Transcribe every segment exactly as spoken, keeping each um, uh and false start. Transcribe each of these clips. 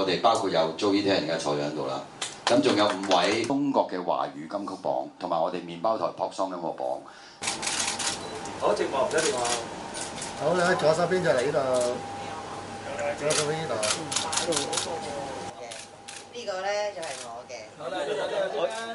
哋包括有 Joey Tan 而家坐咗喺度啦，咁仲有五位中國嘅華語金曲榜，同埋我哋麵包台 Pop Song 音樂榜。 好，直播唔使電話。 好，你喺左手邊就嚟呢度，左手邊呢度。 呢個咧就係我嘅。 好啦，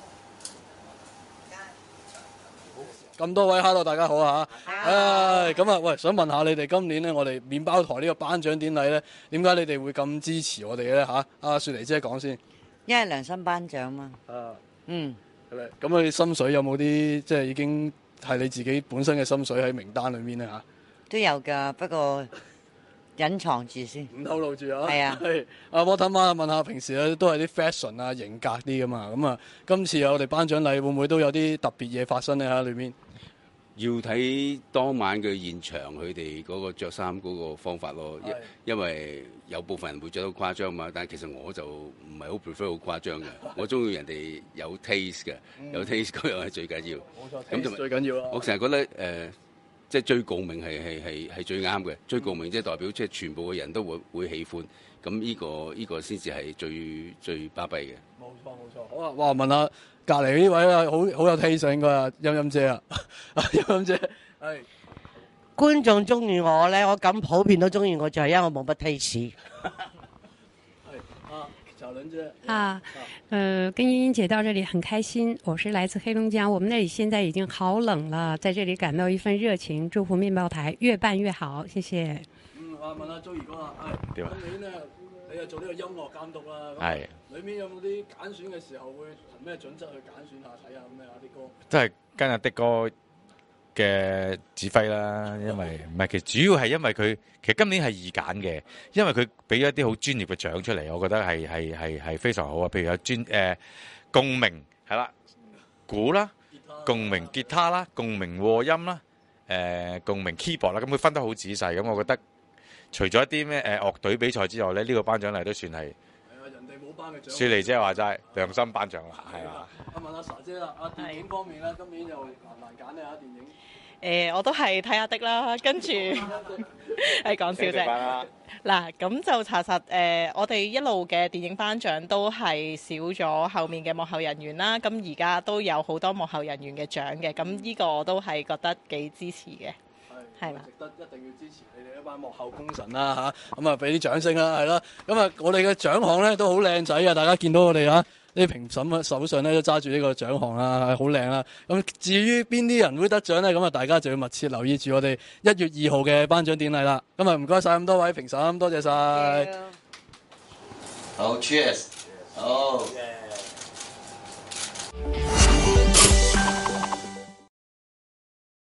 咁多位 hello 大家好啊！唉，咁啊，喂，想問下你哋今年咧，我哋麵包台呢個頒獎典禮咧，點解你哋會咁支持我哋咧嚇？阿雪梨姐講先。 因為良心頒獎嘛。 啊， 嗯。 係咪？咁你心水有冇啲即係已經係你自己本身嘅心水喺名單裏面咧嚇？ 都有㗎，不過隱藏住先。 唔透露住啊！ 係啊。 係。阿波特媽問下，平時咧都係啲 fashion 啊、型格啲㗎嘛，咁啊，今次我哋頒獎禮會唔會都有啲特別嘢發生咧喺裏面？ 要睇當晚嘅現場，佢哋嗰個著衫嗰個方法咯。因因為有部分人會着到誇張嘛，但係其實我就唔係好 prefer 好誇張嘅。我中意人哋有 taste 嘅，有 taste 嗰樣係最緊要。 冇錯，咁最緊要啦。 我成日覺得誒、呃，即係追共鳴係係係係最啱嘅。追共鳴即係代表即係全部嘅人都會會喜歡。咁呢個呢個先至係最最巴閉嘅。 冇錯冇錯。好啊，哇！問下隔離呢位啊，好好有 taste 應該啊，陰陰姐啊，陰陰姐係。 觀眾中意我咧，我咁普遍都中意我，就係因為我冇乜 taste。 係啊，小倫姐啊，呃，跟茵茵姐到這裡很開心。我是來自黑龍江，我們那裡現在已經好冷了，在這裡感到一份熱情，祝福麵包台越辦越好，謝謝。 嗯，我問下 Joey 哥啦，係點啊？今年咧，你係做呢個音樂監督啦， 係。 裏面有冇啲揀選嘅時候會憑咩準則去揀選下睇下咁樣啊啲歌？ 都係跟阿的哥嘅指揮啦，因為唔係，其實主要係因為佢其實今年係易揀嘅，因為佢俾咗一啲好專業嘅獎出嚟，我覺得係係係係非常好啊。譬如有專誒、呃、共鳴係啦，鼓啦，共鳴吉他啦，共鳴和音啦，誒、呃、共鳴 keyboard 啦，咁佢分得好仔細，咁我覺得除咗一啲咩誒樂隊比賽之外咧，呢、這個頒獎禮都算係。雪梨姐話齋良心頒獎啦，係嘛？ 我問阿 Sa 姐啦，啊電影方面咧，今年又難唔難揀呢？啊電影？ 誒、呃，我都係睇下的啦，跟住係講笑啫。嗱，咁就查實誒、呃，我哋一路嘅電影頒獎都係少咗後面嘅幕後人員啦。咁而家都有好多幕後人員嘅獎嘅，咁呢個我都係覺得幾支持嘅。係啦， 值得一定要支持你哋一班幕後功臣啦嚇，咁啊俾啲掌聲啦，係啦，咁啊我哋嘅獎項咧都好靚仔啊！大家見到我哋啊，啲評審嘅手上咧都揸住呢個獎項啦，好靚啦。咁至於邊啲人會得獎咧，咁啊大家就要密切留意住我哋一月二號嘅頒獎典禮啦。咁啊唔該晒咁多位評審，多謝晒。 好 ，Cheers，好。